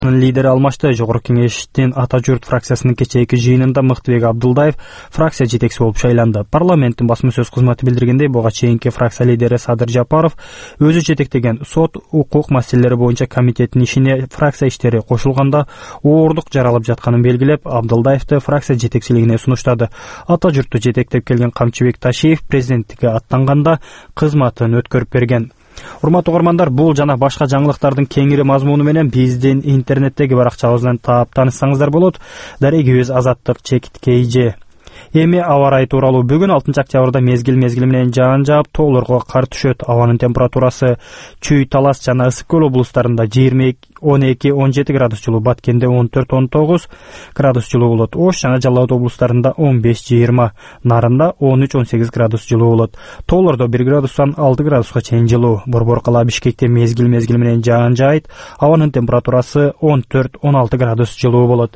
Лидери алмашты. Жогорку кеңештин Ата журт фракциясынын кечээки жыйынында Мыктыбек Абдулдаев фракция жетекчиси болуп шайланды. Парламенттин басма сөз кызматы билдиргендей, буга чейинки фракция лидери Садыр Жапаров өзү жетектеген сот укук маселелери боюнча комитеттин ишине фракция иштери кошулганда оорлук жаралып жатканын белгилеп, Абдулдаевди фракция жетекчилигине сунуштады. Ата журтту жетектеп келген Камчыбек Ташиев президенттикке аттанганда кызматын өткөрүп берген. Урматтуу угармандар, бул жана башка жаңылыктардын кеңири мазмуну менен биздин интернеттеги баракчабыздан таап таанышсаңыздар болот. Дарегибиз Азаттык ЧКТ. Эми аба ырайы тууралуу. Бүгүн 6 октябрда мезгил менен жаан жаап, тоолорго кар түшөт. Абанын температурасы Чүй, Талас жана Ысык көл облустарында 12-17 градус жылуу, Баткенде 14-19 градус жылуу болот. Ош жана Жалал Абад облустарында 15-20, Нарында 13-18 градус жылуу болот. Тоолордо 1 градустан 6 градуска чейин жылуу. Борбор кала Бишкекте мезгил менен жаан жаайт. Абанын температурасы 14-16 градус жылуу болот.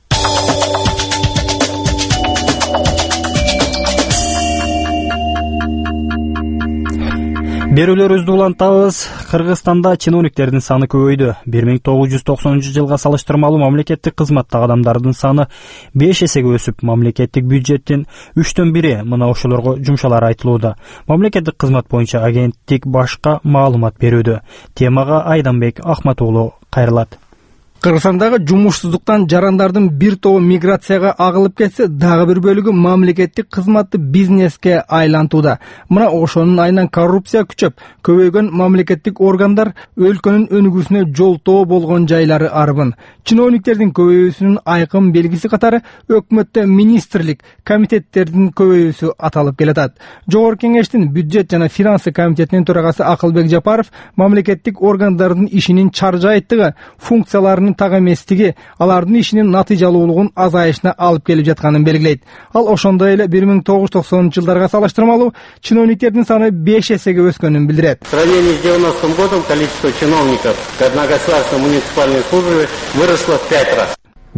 Берүүлөрүбүздү улантабыз. Кыргызстанда чиновниктердин саны көбөйдү. 1990 жылга салыштырмалуу мамлекеттик кызматтагы адамдардын саны 5 эсеге өсүп, мамлекеттик бюджеттин 1/3 мына ошолорго жумшалары айтылууда. Мамлекеттик кызмат боюнча агенттик башка маалымат берүүдө. Темага Айданбек Ахматуулу кайрылат. Кыргызстандагы жумушсуздуктан жарандардын бир тобу миграцияга агылып кетсе, дагы бир бөлүгү мамлекеттик кызматты бизнеске айлантууда. Мына ошонун айынан коррупция күчөп, көбөйгөн мамлекеттик органдар өлкөнүн өнүгүүсүнө жолтоо болгон жайлары арбын. Чиновниктердин көбөйүүсүнүн айкын белгиси катары өкмөттө министрлик, комитеттердин көбөйүүсү аталып келатат. Жогорку кеңештин бюджет жана финансы комитетинин төрагасы Акылбек Жапаров мамлекеттик органдардын ишинин чаржайттыгы, функцияларынын так эместиги алардын ишинин натыйжалуулугун азайышына алып келип жатканын белгилейт. Ал ошондой эле 1990 жылдарга салыштырмалуу чиновниктердин саны 5 эсеге өскөнүн билдирет. В сравнении с 90 годом количество чиновников на государственной муниципальной службе выросло в 5 раз.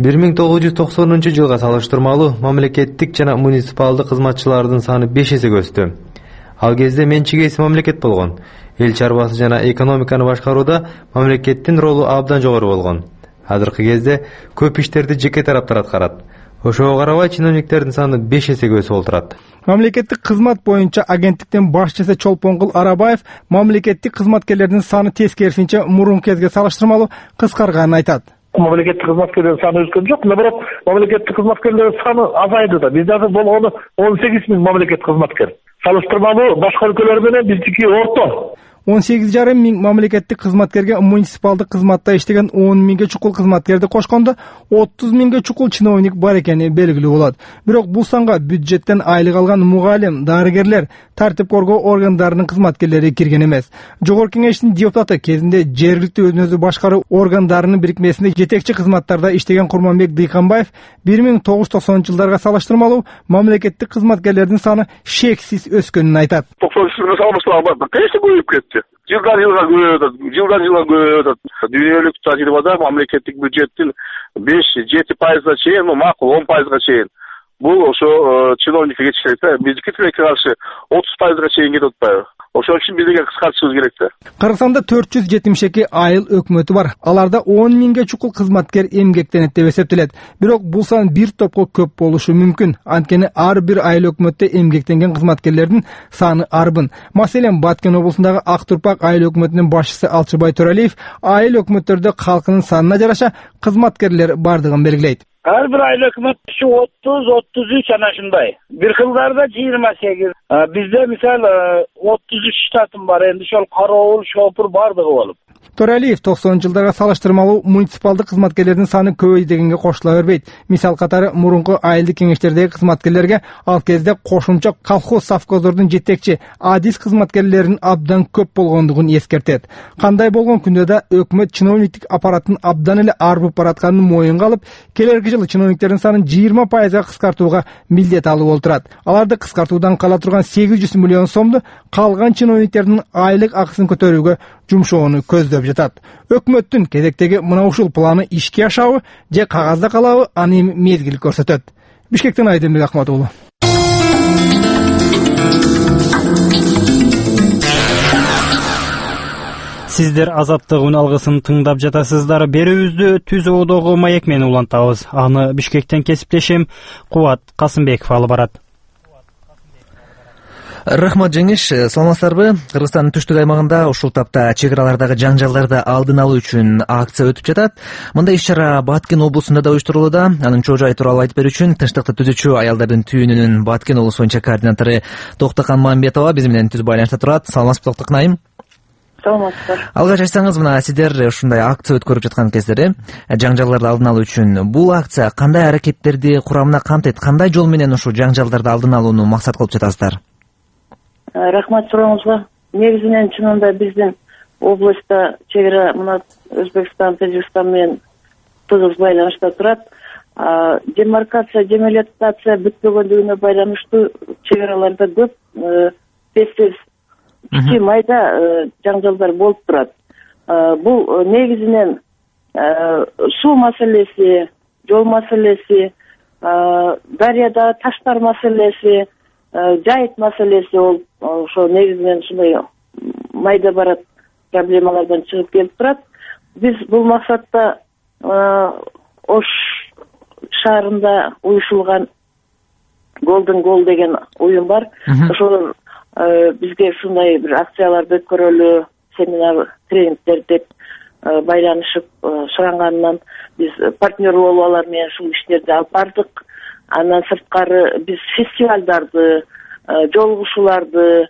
1990 жылга салыштырмалуу мамлекеттик жана муниципалдык кызматчылардын саны 5 эсеге өстү. Ал кезде менчик ээси мамлекет болгон. Эл чарбасы жана экономиканы башкарууда мамлекеттин ролу абдан жогору болгон. Азыркы кезде көп иштерди жеке тараптар аткарат. Ошого карабай чиновниктердин саны 5 эсеге өсүп олтурат. Мамлекеттик кызмат боюнча агенттиктин башчысы Чолпонгул Арабаев мамлекеттик кызматкерлердин саны тескерисинче мурунку кезге салыштырмалуу кыскарганын айтат. Мамлекеттик кызматкерлердин саны өскөн жок, наоборот, мамлекеттик кызматкерлердин саны азайды да. Бизде азыр болгону 18 000 мамлекеттик кызматкер. Салыштырмалуу башка өлкөлөр менен биздики орто. 18,5 мың мамлекеттик кызматкерге муниципалдык кызматта иштеген 10 миңге чукул кызматкерди кошкондо 30 миңге чукул чиновник бар экени белгилүү болот. Бирок бул санга бюджеттен айлык алган мугалим, дарыгерлер, тартип коргоо органдарынын кызматкерлери кирген эмес. Жогорку кеңештин депутаты кезинде жергиликтүү өзүн өзү башкаруу органдарынын бирикмесинде жетекчи кызматтарда иштеген Курманбек Дыйканбаев 1990 жылдарга салыштырмалуу мамлекеттик кызматкерлердин саны шексиз өскөнүн айтат. 90 жылга салыштырмалуу конечно көбөйүп кетти. Жылдан жылга көбөйүп атат. Дүйнөлүк тажрыйбада мамлекеттик бюджеттин 5-7% чейин, макул 10% чейин. Бул ошо чиновникке кетишет. Биздики тилекке каршы 30% чейин кетип атпайбы? Ошон үчүн бизге кыскартышыбыз керек да. Кыргызстанда 472 айыл өкмөтү бар. Аларда 10 миңге чукул кызматкер эмгектенет деп эсептелет. Бирок бул сан бир топко көп болушу мүмкүн. Анткени ар бир айыл өкмөттө эмгектенген кызматкерлердин саны арбын. Маселен, Баткен облусундагы Ак Турпак айыл өкмөтүнүн башчысы Алчыбай Төралиев айыл өкмөттөрдө калкынын санына жараша кызматкерлер бардыгын белгилейт. Ар бир айыл өкмөт 30-33 ana шундай. Бир кылдарда 28. Бизде мисал 33 штатым бар. Энди ошол кароол, шопур бардыгы болуп. Төралиев 90 жылдарга салыштырмалуу муниципалдык кызматкерлердин саны көбөйдү дегенге кошула бербейт. Мисал катары мурунку айылдык кеңештердеги кызматкерлерге ал кезде кошумча колхоз совхоздордун жетекчи адис кызматкерлеринин абдан көп болгондугун эскертет. Кандай болгон күндө да өкмөт чиновниктик аппараттын абдан эле арбып баратканын моюнга алып, келерки жылы чиновниктердин санын 20%га кыскартууга милдет алып олтурат. Аларды кыскартуудан кала турган 800 миллион сомду калган чиновниктердин айлык акысын көтөрүүгө жумшоону көздөп жатат. Өкмөттүн кезектеги мына ушул планы ишке ашабы же кагазда калабы, аны мезгил көрсөтөт. Бишкектен Айданбек Ахматуулу. Сиздер Азаттык үн алгысын тыңдап жатасыздар. Берүүбүздү Түз Оодогу маек менен улантабыз. Аны Бишкектен кесиптешим Кубат Касымбеков алып барат. Рахмат Жеңиш, саламатсыздарбы? Кыргызстандын түштүк аймагында ушул тапта чек аралардагы жаңжалдарды алдын алуу үчүн акция өтүп жатат. Мындай иш-чара Баткен облусунда да уюштурулууда. Анын чоо жайы тууралуу айтып берүү үчүн Тынчтыкты түзүүчү аялдардын түйүнүнүн Баткен облусу боюнча координатору Токтокан Мамбетова биз менен түз байланышта турат. Саламатсызбы, Токтокан айым? Саламатсыздар. Алгач айтсаңыз, мына сиздер ушундай акция өткөрүп жаткан кездери жаңжалдарды алдын алуу үчүн бул акция кандай аракеттерди курамына камтыйт? Кандай жол менен ушул жаңжалдарды алдын алууну максат кылып жатасыздар? Рахмат сурооңузга. Негизинен чынында биздин областта чек ара мына Өзбекстан, Тажикстан менен тыгыз байланышта турат. Демаркация, демилитация бүтпөгөндүгүнө байланыштуу чек араларда көп тез кичи майда жаңжалдар болуп турат. Бул негизинен суу маселеси, жол маселеси, дарыяда таштар маселеси, жайыт маселеси болуп, ошо негизинен ушундай майда барат проблемалардан чыгып келип турат. Биз бул максатта Ош шаарында уюшулган Golden Goal деген уюм бар. Ошол бизге ушундай бир акцияларды өткөрөлү, семинар, тренингдер деп байланышып суранганынан биз партнер болуп алар менен ушул иштерди алып бардык. Андан сырткары биз фестивалдарды, жолугушууларды,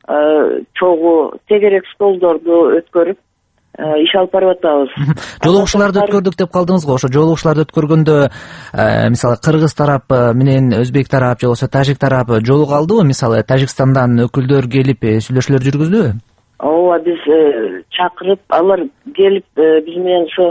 чогуу тегерек столдорду өткөрүп иш алып барып атабыз. Жолугушууларды өткөрдүк деп калдыңыз го. Ошо жолугушууларды өткөргөндө мисалы кыргыз тарап менен өзбек тарап же болбосо тажик тарап жолуга алдыбы? Мисалы Тажикстандан өкүлдөр келип сүйлөшүүлөр жүргүздүбү? Ооба, биз чакырып, алар келип биз менен ошо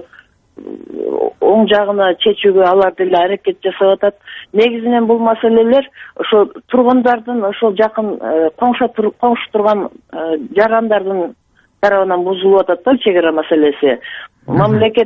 оң жагына чечүүгө алар деле аракет жасап атат. Негизинен бул маселелер ошо тургундардын, ошол жакын коңшу турган жарандардын тарабынан бузулуп атат да чек ара маселеси. Мамлекет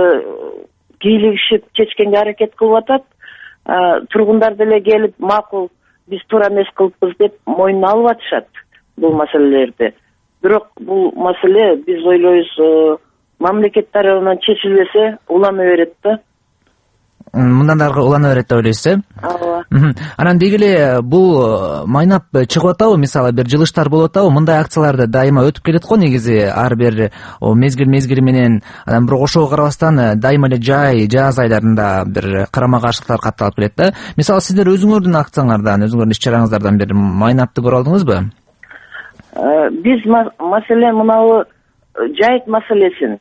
кийлигишип чечкенге аракет кылып атат. Тургундар деле келип, макул, биз туура эмес кылыппыз деп мойнуна алып атышат бул маселелерди. Бирок бул маселе биз ойлойбуз мамлекет тарабынан чечилбесе улана берет да. Мындан аркы улана берет деп ойлойсуз, э? Ооба. Анан деги эле бул майнап чыгып атабы? Мисалы бир жылыштар болуп атабы? Мындай акцияларды дайыма өтүп келет го негизи ар бир мезгили менен. Анан бирок ошого карабастан дайыма эле жаз айларында бир карама каршылыктар катталып келет да. Мисалы сиздер өзүңөрдүн акцияңардан, өзүңөрдүн иш-чараңыздардан бир майнапты көрө алдыңызбы? Биз маселе мынабы жайыт маселесин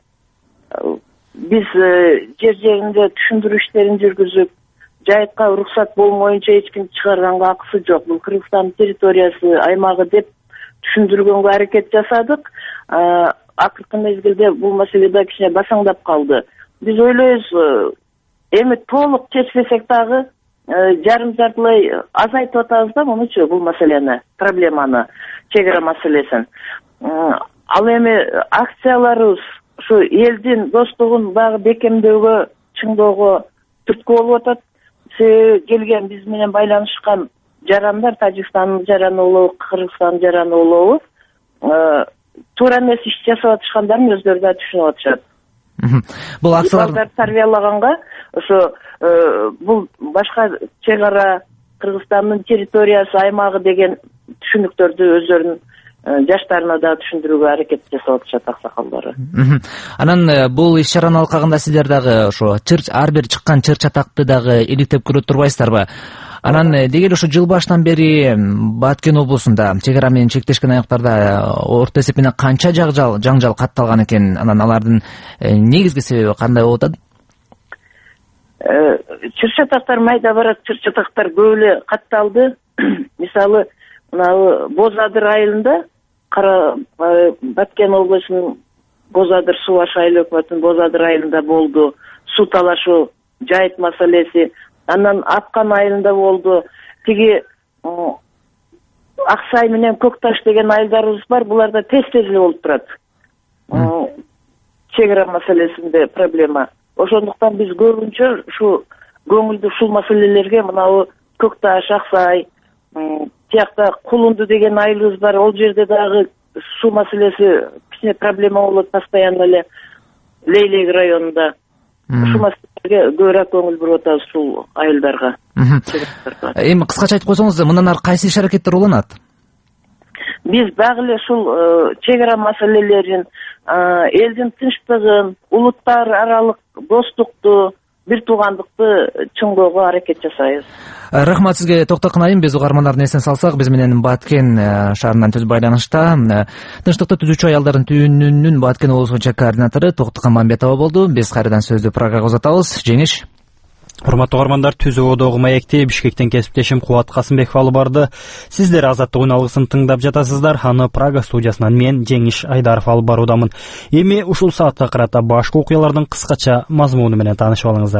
биз жер жеринде түшүндүрүү иштерин жүргүзүп, жайытка уруксат болмоюнча эч ким чыгарганга акысы жок. Бул Кыргызстандын территориясы, аймагы деп түшүндүргөнгө аракет жасадык. Акыркы мезгилде бул маселеде кичине басаңдап калды. Биз ойлойбуз, эми толук чечпесек дагы жарым жартылай азайтып атабыз да мунучу бул маселени, проблеманы, чек ара маселесин. Ал эми акцияларыбыз ушу элдин достугун дагы бекемдөөгө, чыңдоого түрткү болуп атат. Себеби келген биз менен байланышкан жарандар, Тажикстандын жараны болобу, Кыргызстандын жараны болобу, туура эмес иш жасап атышкандарын өздөрү да түшүнүп атышат. Бул акциялар тарбиялаганга ошо бул башка чек ара, Кыргызстандын территориясы, аймагы деген түшүнүктөрдү өздөрүнүн жаштарына да түшүндүрүүгө аракет жасап атышат аксакалдары. Анан бул иш-чаранын алкагында сиздер дагы ошо ар бир чыккан чыр-чатакты дагы иликтеп көрө турбайсыздарбы? Анан деги эле ушу жыл башынан бери Баткен облусунда чек ара менен чектешкен аймактарда орто эсеп менен канча жаңжал катталган экен? Анан алардын негизги себеби кандай болуп атат? Чыр-чатактар майда барат, чыр-чатактар көп эле катталды. Мисалы, мына Боз-Адыр айылында Баткен облусунун Боз-Адыр суу башы айыл өкмөтүнүн Боз-Адыр айылында болду. Суу талашуу, жайыт маселеси. Андан Аткан айылында болду. Тиги Аксай менен Көкташ деген айылдарыбыз бар. Буларда тез-тез эле болуп турат. Чек ара маселесинде проблема. Ошондуктан биз көбүнчө ушу көңүлдү ушул маселелерге мынабы Көкташ, Аксай, тиякта Кулунду деген айылыбыз бар. Ол жерде дагы суу маселеси кичине проблема болот постоянно эле Лейлек районунда. Ушул маселеге көбүрөөк көңүл буруп атабыз ушул айылдарга. Эми кыскача айтып койсоңуз, мындан ары кайсы иш аракеттер уланат? Биз багы эле ушул чек ара маселелерин, элдин тынчтыгын, улуттар аралык достукту, бир туугандыкты чыңдоого аракет жасайбыз. Рахмат сизге, Токтокун айым. Биз угармандардын эсине салсак, биз менен Баткен шаарынан түз байланышта Тынчтыкты түзүүчү аялдардын түйүнүнүн Баткен облусунча координатору Токтокун Мамбетова болду. Биз кайрадан сөздү программага узатабыз. Жеңиш. Урматтуу угармандар, Түзүү Одогу маекти Бишкектен кесиптешим Кубат Касымбеков алып барды. Сиздер Азаттык үналгысын тыңдап жатасыздар. Аны Прага студиясынан мен Жеңиш Айдаров алып баруудамын. Эми ушул саатка карата башка окуялардын кыскача мазмуну менен таанышып алыңыздар.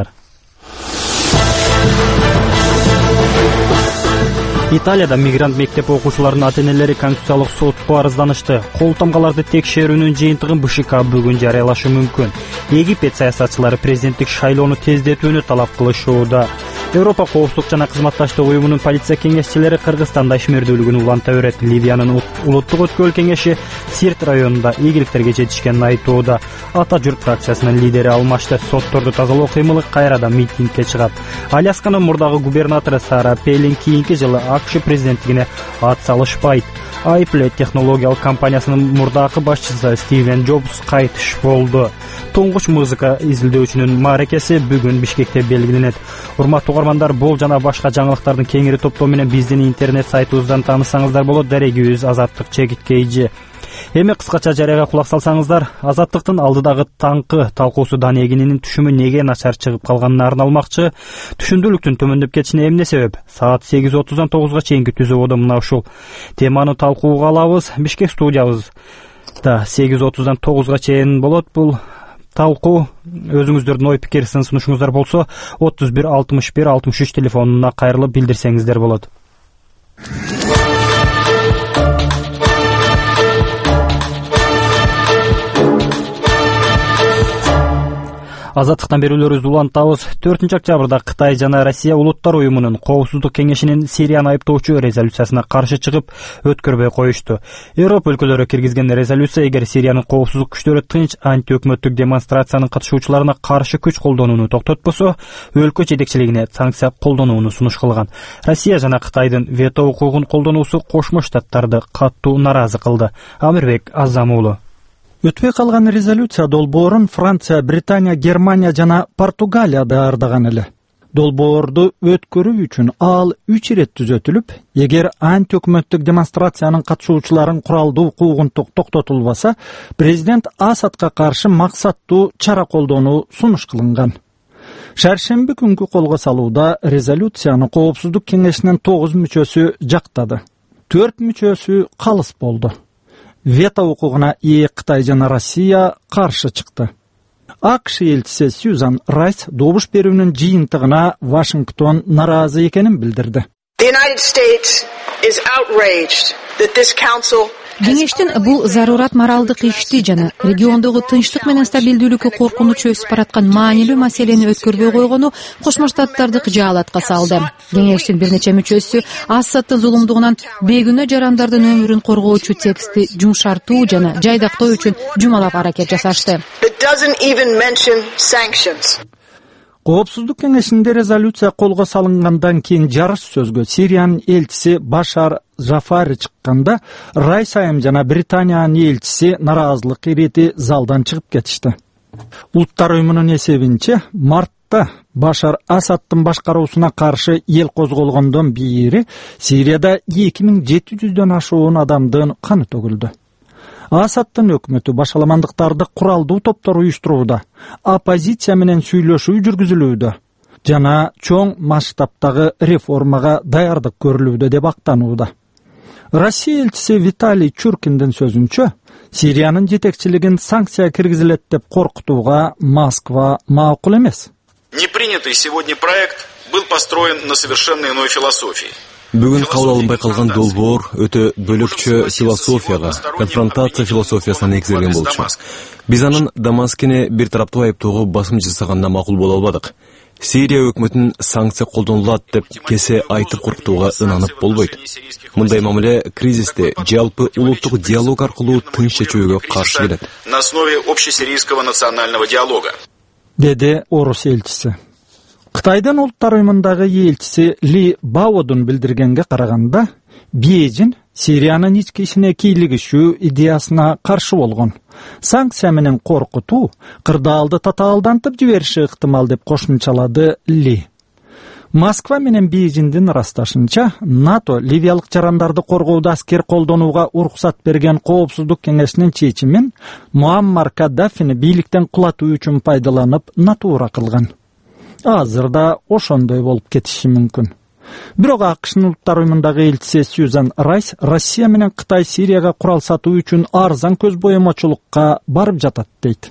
Италияда мигрант мектеп окуучуларынын ата-энелери Конституциялык сотко арызданышты. Кол тамгаларды текшерүүнүн жыйынтыгын БШК бүгүн жарыялашы мүмкүн. Египет саясатчылары президенттик шайлоону тездетүүнү талап кылышууда. Европа коопсуздук жана кызматташтык уюмунун полиция кеңешчилери Кыргызстанда ишмердүүлүгүн уланта берет. Ливиянын улуттук өткөл кеңеши Сирт районунда ийгиликтерге жетишкенин айтууда. Ата журт фракциясынын лидери алмашты. Сотторду тазалоо кыймылы кайрадан митингге чыгат. Алясканын мурдагы губернатору Сара Пелин кийинки жылы АКШ президенттигине ат салышпайт. Apple технологиялык компаниясынын мурдакы башчысы Стивен Джобс кайтыш болду. Туңгуч музыка изилдөөчүнүн мааракеси бүгүн Бишкекте белгиленет. Урматтуу угармандар, бул жана башка жаңылыктардын кеңири топтоо менен биздин интернет сайтыбыздан таанышсаңыздар болот. Дарегибиз Азаттык чекиткейжи. Эми кыскача жарыяга кулак салсаңыздар, Азаттыктын алдыдагы таңкы талкуусу Данегинин түшүмү неге начар чыгып калганына арналмакчы. Түшүндүүлүктүн төмөндөп кетишине эмне себеп? Саат 8:30-дан 9-га чейинки Түзүү Одо мына ушул теманы талкууга алабыз. Бишкек студиябызда 8:30-дан 9-га чейин болот бул талкуу. Өзүңүздөрдүн ой пикир сын сунушуңуздар болсо 31 61 63 телефонуна кайрылып билдирсеңиздер болот. Азаттыктан берүүлөрүбүздү улантабыз. 4-октябрда Кытай жана Россия улуттар уюмунун коопсуздук кеңешинин Сирияны айыптоочу резолюциясына каршы чыгып, өткөрбөй коюшту. Европа өлкөлөрү киргизген резолюция эгер Сириянын коопсуздук күчтөрү тынч антиөкмөттүк демонстрациянын катышуучуларына каршы күч колдонууну токтотпосо, өлкө жетекчилигине санкция колдонууну сунуш кылган. Россия жана Кытайдын вето укугун колдонуусу Кошмо Штаттарды катуу наразы кылды. Амирбек Азамуулу. Өтпөй калган резолюция долбоорун Франция, Британия, Германия жана Португалия даярдаган эле. Долбоорду өткөрүү үчүн ал 3 ирет түзөтүлүп, эгер антиөкмөттүк демонстрациянын катышуучуларын куралдуу укугун токтотулбаса, президент Асадка каршы максаттуу чара колдонуу сунуш кылынган. Шаршемби күнгү колго салууда резолюцияны Коопсуздук кеңешинин 9 мүчөсү жактады. 4 мүчөсү калыс болду. Вето укугуна ээ Кытай жана Россия каршы чыкты. АКШ элчиси Сьюзан Райс добуш берүүнүн жыйынтыгына Вашингтон наразы экенин билдирди. Кеңештин бул зарурат моралдык ишти жана региондогу тынчтык менен стабилдүүлүккө коркунуч өсүп бараткан маанилүү маселени өткөрбөй койгону Кошмо Штаттарды кыжаалатка салды. Кеңештин бир нече мүчөсү Асадтын зулумдугунан бейгүнөө жарандардын өмүрүн коргоочу текстти жумшартуу жана жайдактоо үчүн жумалап аракет жасашты. Коопсуздук кеңешинде резолюция колго салынгандан кийин жарыш сөзгө Сириянын элчиси Башар Жафари чыкканда, Райс айым жана Британиянын элчиси наразылык ирети залдан чыгып кетишти. Улуттар уюмунун эсебинче, мартта Башар Асадтын башкаруусуна каршы эл козголгондон бери Сирияда 2700дөн ашуун адамдын каны төгүлдү. Асадтын өкмөтү башаламандыктарды куралдуу топтор уюштурууда, оппозиция менен сүйлөшүү жүргүзүлүүдө жана чоң масштабтагы реформага даярдык көрүлүүдө деп актанууда. Россия элчиси Виталий Чуркиндин сөзүнчө, Сириянын жетекчилигин санкция киргизилет деп коркутууга Москва макул эмес. Непринятый сегодня проект был построен на совершенно иной философии. Бүгүн кабыл алынбай калган долбоор өтө бөлөкчө философияга, конфронтация философиясына негизделген болчу. Биз анын Дамаскини бир тараптуу айыптоого басым жасаганына макул боло албадык. Сирия өкмөтүн санкция колдонулат деп кесе айтып коркутууга ынанып болбойт. Мындай мамиле кризисте жалпы улуттук диалог аркылуу тынч чечүүгө каршы келет. На основе общесирийского национального диалога. Деди Орус элчиси. Кытайдын улуттар уюмундагы элчиси Ли Баодун билдиргенге караганда, Бейжин Сириянын ички ишине кийлигишүү идеясына каршы болгон. Санкция менен коркутуу кырдаалды татаалдантып жибериши ыктымал деп кошумчалады Ли. Москва менен Бейжиндин ырасташынча, НАТО ливиялык жарандарды коргоодо аскер колдонууга уруксат берген Коопсуздук кеңешинин чечимин Муаммар Каддафини бийликтен кулатуу үчүн пайдаланып натуура кылган. Азырда ошондой болуп кетиши мүмкүн. Бирок АКШнын улуттар уюмундагы элчиси Сьюзан Райс Россия менен Кытай Сирияга курал сатуу үчүн арзан көз боемочулукка барып жатат дейт.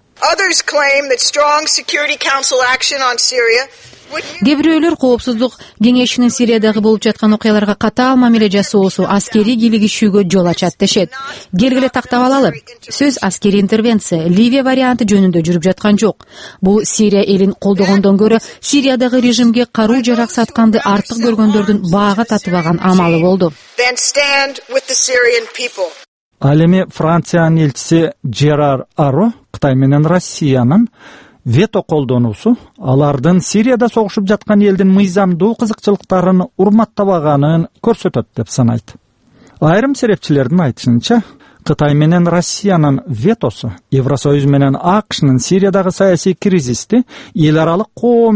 Кээ бирөөлөр Коопсуздук кеңешинин Сириядагы болуп жаткан окуяларга катаал мамиле жасоосу аскерий кийлигишүүгө жол ачат дешет. Келгиле тактап алалы. Сөз аскерий интервенция Ливия варианты жөнүндө жүрүп жаткан жок. Бул Сирия элин колдогондон көрө Сириядагы режимге каруу жарак сатканды артык көргөндөрдүн баага татыбаган амалы болду. Ал эми Франциянын элчиси Жерар Аро Кытай менен Россиянын вето колдонуусу алардын Сирияда согушуп жаткан элдин мыйзамдуу кызыкчылыктарын урматтабаганын көрсөтөт деп санайт. Айрым серепчилердин айтышынча, Кытай менен Россиянын ветосу Евросоюз менен АКШнын Сириядагы саясий кризисти эл аралык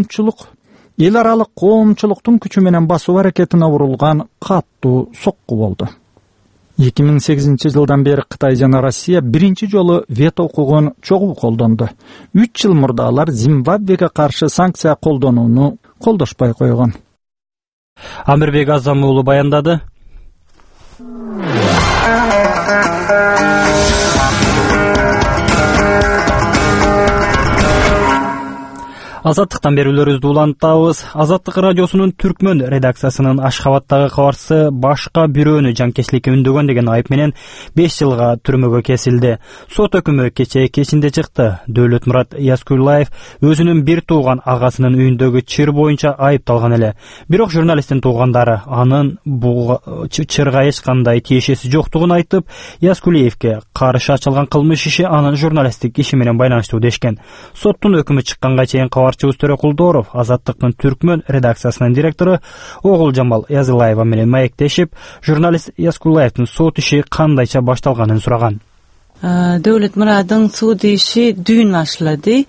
коомчулуктун күчү менен басуу аракетине урулган каттуу сокку болду. 2008 жылдан бери Кытай жана Россия биринчи жолу вето укугун чогуу колдонду. 3 жыл мурда алар Зимбабвеге каршы санкция колдонууну колдошпой койгон. Амирбек Азам уулу баяндады. Азаттыктан берүүлөрүбүздү улантабыз. Азаттык радиосунун Түркмөн редакциясынын Ашхабадтагы кабарчысы башка бирөөнү жанкечтикке үндөгөн деген айып менен 5 жылга түрмөгө кесилди. Сот өкүмү кечээ кечинде чыкты. Дөөлөтмурат Яскулаев өзүнүн бир тууган агасынын үйүндөгү чыр боюнча айыпталган эле. Бирок журналисттин туугандары анын бул чырга эч кандай тиешеси жоктугун айтып, Яскулаевке каршы ачылган кылмыш иши анын журналисттик иши менен байланыштуу дешкен. Соттун өкүмү чыкканга чейин кабарчыбыз Төрөкулдоров Азаттыктын Түркмөн редакциясынын директору Оголжамал Язылаева менен маектешип, журналист Яскулаевдин сот иши кандайча башталганын сураган. Дөөлөтмураттын сот иши дүйүн башталды.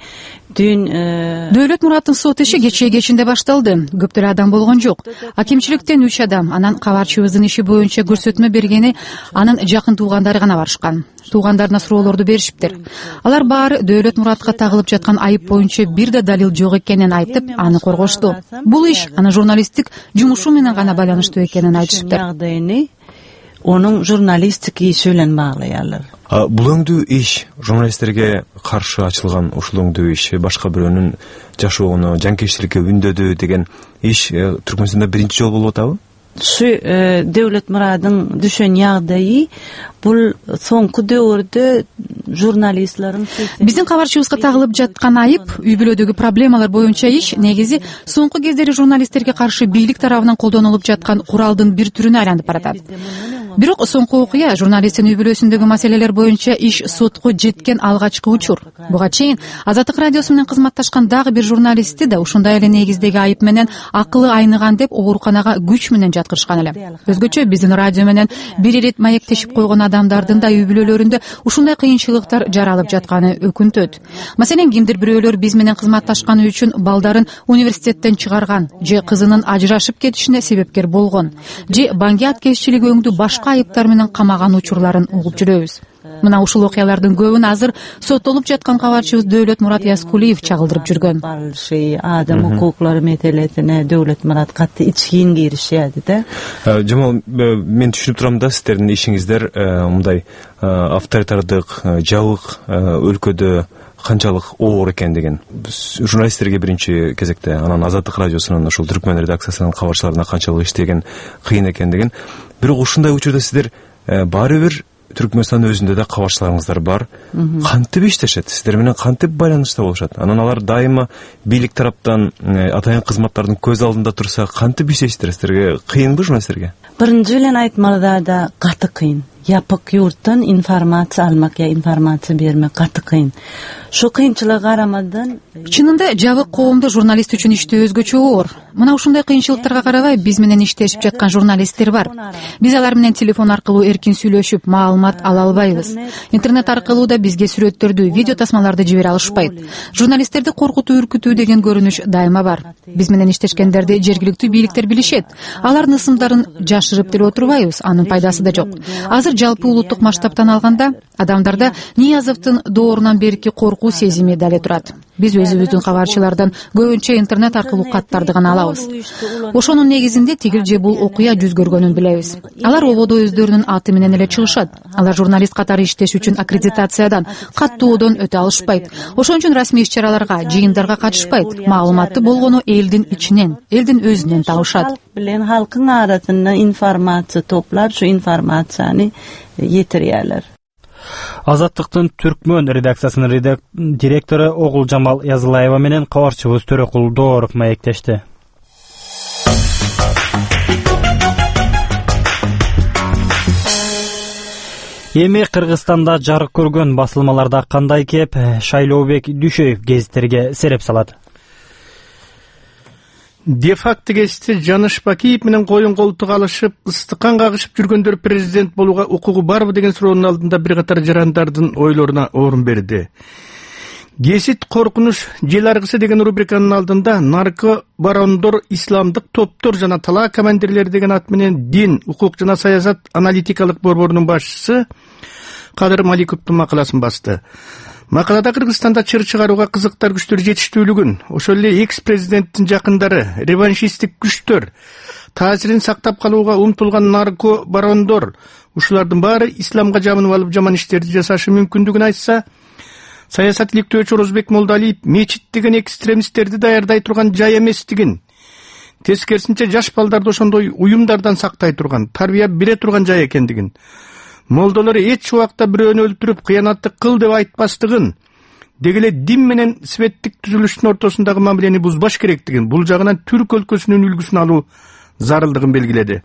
Дөөлөтмураттын сот иши кечинде башталды. Көп деле адам болгон жок. Акимчиликтен 3 адам, анан кабарчыбыздын иши боюнча көрсөтмө бергени анын жакын туугандары гана барышкан. Туугандарына суроолорду беришиптир. Алар баары Дөөлөтмуратка тагылып жаткан айып боюнча бир да далил жок экенин айтып, аны коргошту. Бул иш анын журналисттик жумушу менен гана байланыштуу экенин айтышыптыр. Onun jurnalistik işi bilen bağlayarlar. Бул өңдүү иш журналисттерге каршы ачылган ушул өңдүү иш башка бирөөнүн жашоону жанкечтикке үндөдү деген иш Түркмөнстанда биринчи жолу болуп атабы? Şu Devletmurat'ın düşen yağdayı bu soňky döwürde jurnalistlerin Биздин кабарчыбызга тагылып жаткан айып үй бүлөдөгү проблемалар боюнча иш негизи соңку кездери журналисттерге каршы бийлик тарабынан колдонулуп жаткан куралдын бир түрүнө айланып баратат. Бирок соңку окуя журналисттин үй бүлөсүндөгү маселелер боюнча иш сотко жеткен алгачкы учур. Буга чейин Азаттык радиосу менен кызматташкан дагы бир журналистти да ушундай эле негиздеги айып менен акылы айныган деп ооруканага күч менен жаткырышкан эле. Өзгөчө биздин радио менен бир ирет маектешип койгон адамдардын да үй бүлөлөрүндө ушундай кыйынчылыктар жаралып жатканы өкүнтөт. Маселен, кимдир бирөөлөр биз менен кызматташканы үчүн балдарын университеттен чыгарган, же кызынын ажырашып кетишине себепкер болгон, же баңги аткезчилик өңдүү башка айыптар менен камаган учурларын угуп жүрөбүз. Мына ушул окуялардын көбүн азыр соттолуп жаткан кабарчыбыз Дөөлөтмурат Яскулиев чагылдырып жүргөн. Адам укуклары метелетине Дөөлөтмурат катты ичкин киришет да. Жамал, мен түшүнүп турам да, сиздердин ишиңиздер мындай авторитардык, жабык өлкөдө канчалык оор экен деген. Журналисттерге биринчи кезекте, анан Азаттык радиосунун ушул Түркмөн редакциясынын кабарчыларына канчалык иштеген кыйын экен деген. Бирок ушундай учурда сиздер баары бир Түркмөнстандын өзүндө да кабарчыларыңыздар бар. Кантип иштешет? Сиздер менен кантип байланышта болушат? Анан алар дайыма бийлик тараптан атайын кызматтардын көз алдында турса, кантип иштейсиздер? Сиздерге кыйынбы журналисттерге? Биринчи эле айтмалда да каты кыйын. Yapık yurttan informatsiya almak ya informatsiya bermek katı kıyın. Şu kıyınçılığa karamadan... Чынында жабык коомдо журналист үчүн иштөө өзгөчө оор. Мына ушундай кыйынчылыктарга карабай биз менен иштешип жаткан журналисттер бар. Биз алар менен телефон аркылуу эркин сүйлөшүп, маалымат ала албайбыз. Интернет аркылуу да бизге сүрөттөрдү, видео тасмаларды жибере алышпайт. Журналисттерди коркутуу, үркүтүү деген көрүнүш дайыма бар. Биз менен иштешкендерди жергиликтүү бийликтер билишет. Алардын ысымдарын жашырып деле отурбайбыз, анын пайдасы да жок. Азыр жалпы улуттук масштабтан алганда адамдарда Ниязовдун доорунан берки коркуу сезими дале турат. Биз өзүбүздүн кабарчылардан көбүнчө интернет аркылуу каттарды гана алабыз. Ошонун негизинде тигил же бул окуя жүз көргөнүн билебиз. Алар ободо өздөрүнүн аты менен эле чыгышат. Алар журналист катары иштеш үчүн аккредитациядан, каттоодон өтө алышпайт. Ошон үчүн расмий иш-чараларга, жыйындарга катышпайт. Маалыматты болгону элдин ичинен, элдин өзүнөн табышат. Bilen halkın arasında informasiya toplar, şu informasiyani yetiriyorlar. Азаттыктын Түркмөн редакциясынын директору Огулжамал Язылаева менен кабарчыбыз Төрөкул Дооров маектешти. Эми Кыргызстанда жарык көргөн басылмаларда кандай кеп Шайлообек Дүйшөев гезиттерге сереп салат? Де-факто гезитте Жаныш Бакиев менен коюн колтук алышып, ыстыккан кагышып жүргөндөр президент болууга укугу барбы деген суроонун алдында бир катар жарандардын ойлоруна орун берди. Гезит коркунуч жел аргысы деген рубриканын алдында нарко барондор, исламдык топтор жана талаа командирлери деген ат менен дин, укук жана саясат аналитикалык борборунун башчысы Кадыр Маликовдун макаласын басты. Макалада Кыргызстанда чыр чыгарууга кызыктар күчтөр жетиштүүлүгүн, ошол эле экс-президенттин жакындары, реваншисттик күчтөр, таасирин сактап калууга умтулган нарко барондор, ушулардын баары исламга жамынып алып жаман иштерди жасашы мүмкүндүгүн айтса, саясат иликтөөчү Орозбек Молдалиев мечит деген экстремисттерди даярдай турган жай эместигин, тескерисинче жаш балдарды ошондой уюмдардан сактай турган, тарбия бере турган жай экендигин, молдолор эч убакта бирөөнү өлтүрүп кыянаттык кыл деп айтпастыгын, дегеле дин менен светтик түзүлүштүн ортосундагы мамилени бузбаш керектигин, бул жагынан түрк өлкөсүнүн үлгүсүн алуу зарылдыгын белгиледи.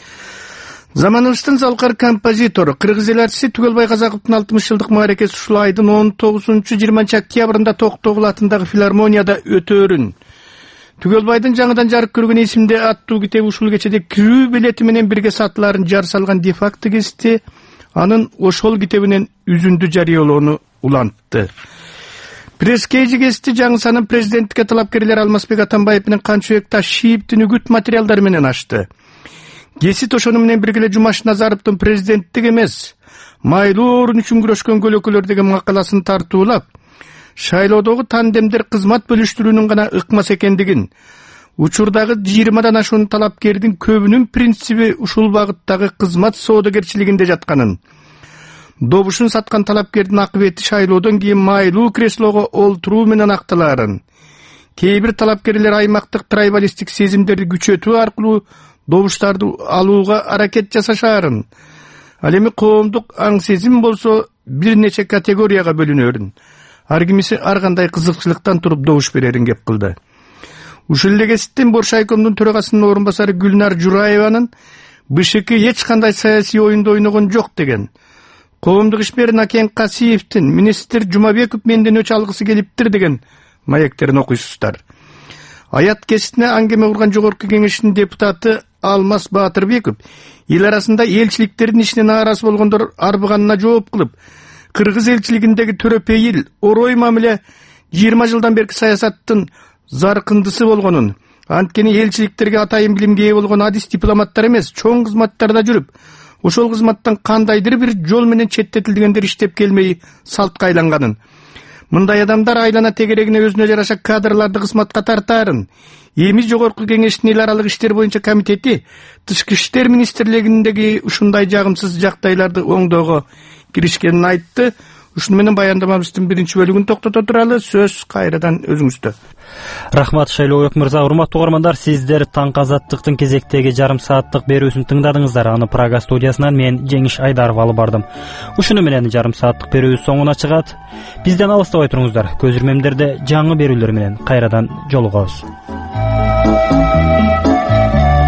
Заманыбыздын залкар композитору, кыргыз эл артисти Түгөлбай Казаковдун 60 жылдык мааракеси ушул айдын 19-20 октябрында Токтогул атындагы филармонияда өтөөрүн. Түгөлбайдын жаңыдан жарык көргөн эсимде аттуу китеби ушул кечеде кирүү билети менен бирге сатылаарын жар салган де-факто гезити анын ошол китебинен үзүндү жарыялоону улантты. Пресс-кейжи гезити жаңы санын президенттикке талапкерлер Алмазбек Атамбаев менен Канчыбек Ташиевдин үгүт материалдары менен ачты. Гезит ошону менен бирге Жумаш Назаровдун президенттик эмес, майлуу орун үчүн күрөшкөн көлөкөлөр деген макаласын тартуулап, шайлоодогу тандемдер кызмат бөлүштүрүүнүн гана ыкмас экендигин, учурдагы 20дан ашуун талапкердин көбүнүн принциби ушул багыттагы кызмат соодагерчилигинде жатканын, добушун саткан талапкердин акыбети шайлоодон кийин майлуу креслого олтуруу менен акталаарын, кээ бир талапкерлер аймактык трайбалисттик сезимдерди күчөтүү аркылуу добуштарды алууга аракет жасашаарын, ал эми коомдук аң сезим болсо бир нече категорияга бөлүнөрүн, ар кимиси ар кандай кызыкчылыктан туруп добуш берерин кеп кылды. Ушул эле гезиттин Боршайкомдун төрагасынын орун басары Гүлнар Жураеванын БШК эч кандай саясий оюнду ойногон жок деген, коомдук ишмер Накен Касиевдин министр Жумабеков менден өч алгысы келиптир деген маектерин окуйсуздар. Аят кесине аңгеме курган жогорку кеңештин депутаты Алмаз Баатырбеков эл арасында элчиликтердин ишине нааразы болгондор арбыганына жооп кылып, кыргыз элчилигиндеги төрөпейил, орой мамиле 20 жылдан берки саясаттын заркындысы болгонун, анткени элчиликтерге атайын билимге ээ болгон адис дипломаттар эмес, чоң кызматтарда жүрүп, ошол кызматтан кандайдыр бир жол менен четтетилгендер иштеп келмей салтка айланганын, мындай адамдар айлана тегерегине өзүнө жараша кадрларды кызматка тартаарын, эми жогорку кеңештин эл аралык иштер боюнча комитети тышкы иштер министрлигиндеги ушундай жагымсыз жагдайларды оңдоого киришкенин айтты. Ушуну менен баяндамабыздын биринчи бөлүгүн токтото туралы. Сөз кайрадан өзүңүздө. Рахмат Шайлообек мырза. Урматтуу угармандар, сиздер Таңкы Азаттыктын кезектеги жарым сааттык берүүсүн тыңдадыңыздар. Аны Прага студиясынан мен Жеңиш Айдаров алып бардым. Ушуну менен жарым сааттык берүү соңуна чыгат. Бизден алыстабай туруңуздар. Көз ирмемдерде жаңы берүүлөр менен кайрадан жолугабыз.